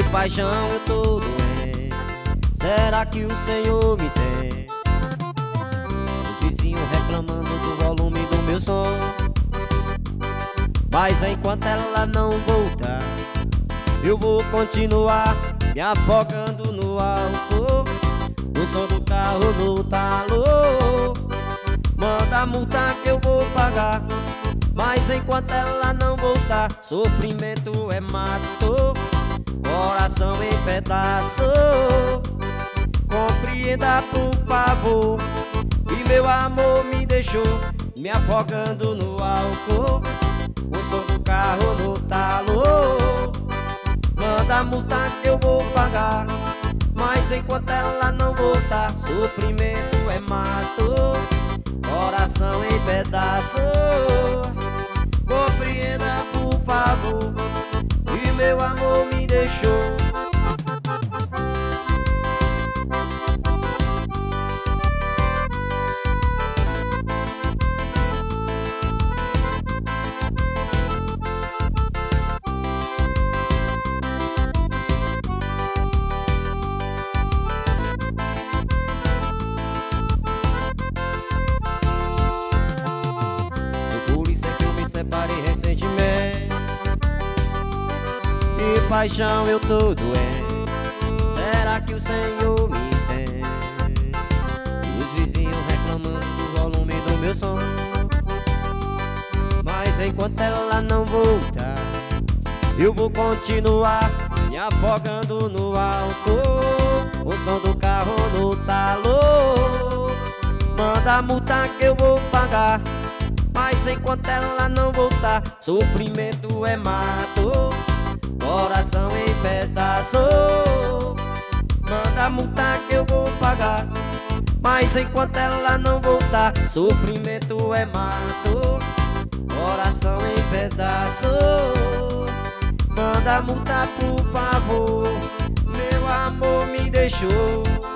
paixão, eu tô doente. Será que o Senhor me tem? Os vizinhos reclamando do volume do meu som, mas enquanto ela não voltar, eu vou continuar me afogando no álcool. O som do carro no talo, manda a multa que eu vou pagar, mas enquanto ela não voltar, sofrimento é mato, coração em pedaço. Compreenda por favor, e meu amor me deixou me afogando no álcool. O som do carro no talo, manda a multa que eu vou pagar, mas enquanto ela não voltar, sofrimento é mato, coração em pedaço. Compreenda por favor, e meu amor me deixou. Separei recentemente, de paixão eu tô doente. Será que o Senhor me tem? Os vizinhos reclamando do volume do meu som, mas enquanto ela não voltar, eu vou continuar me afogando no álcool. O som do carro no talo, manda a multa que eu vou pagar, mas enquanto ela não voltar, sofrimento é mato, coração em pedaço. Manda a multa que eu vou pagar, mas enquanto ela não voltar, sofrimento é mato, coração em pedaço. Manda a multa por favor, meu amor me deixou.